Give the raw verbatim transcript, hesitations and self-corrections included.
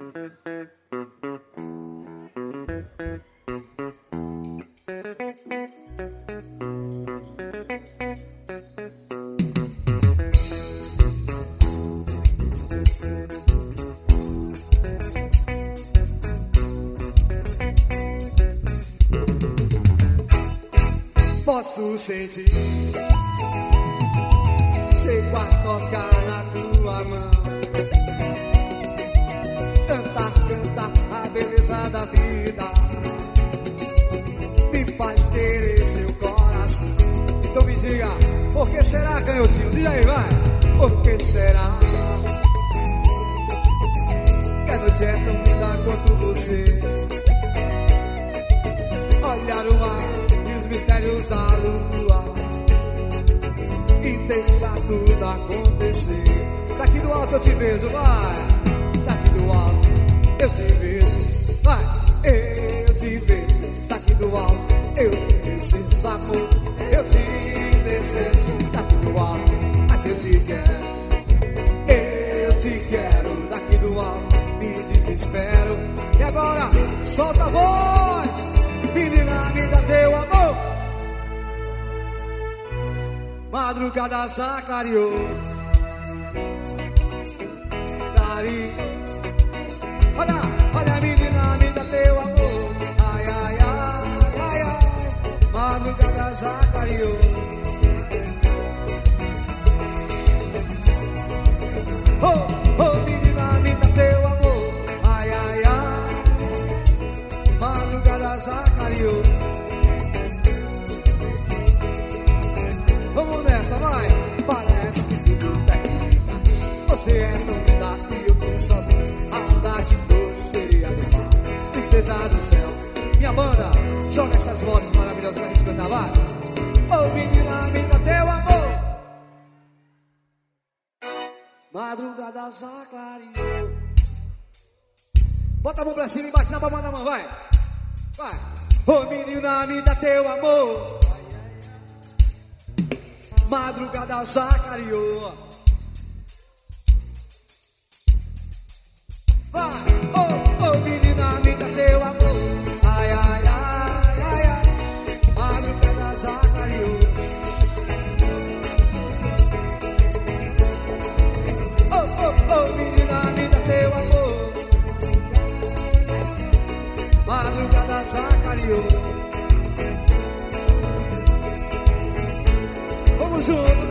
Posso sentir, chego a tocar na tua mão, cantar, cantar a beleza da vida, me faz querer seu coração. Então me diga, por que será, canhotinho? Diga aí, vai. Por que será que a noite é tão linda quanto você? Olhar o mar, mistérios da lua e deixar tudo acontecer. Daqui do alto eu te vejo, vai. Daqui do alto eu te vejo, vai. Eu te vejo. Daqui do alto eu te desejo, amor. Eu te desejo. Daqui do alto, mas eu te quero. Eu te quero. Daqui do alto me desespero. E agora, solta a voz, menina, me dá teu amor. Madrugada já clareou. Dari. Olha, olha, menina, me dá teu amor. Ai, ai, ai, ai, ai. Madrugada já clareou. Oh, oh, menina, me dá teu amor. Ai, ai, ai. Madrugada já clareou. Vamos nessa, vai! Parece que tudo termina. Você é tão linda e eu tô sozinho. A maldade doce seria levar. Princesa do céu, minha banda, joga essas vozes maravilhosas pra gente cantar, vai! Oh, menina, me dá teu amor. Madrugada já clareou. Bota a mão pra cima e bate na palma da mão, vai! Vai! Oh, menina, me dá teu amor. Madrugada já clareou. Vai, oh, oh, menina, me dá teu amor. Ai, ai, ai, ai, ai. Madrugada já clareou. Oh, oh, oh, menina, me dá teu amor. Madrugada já clareou. Vamos juntos.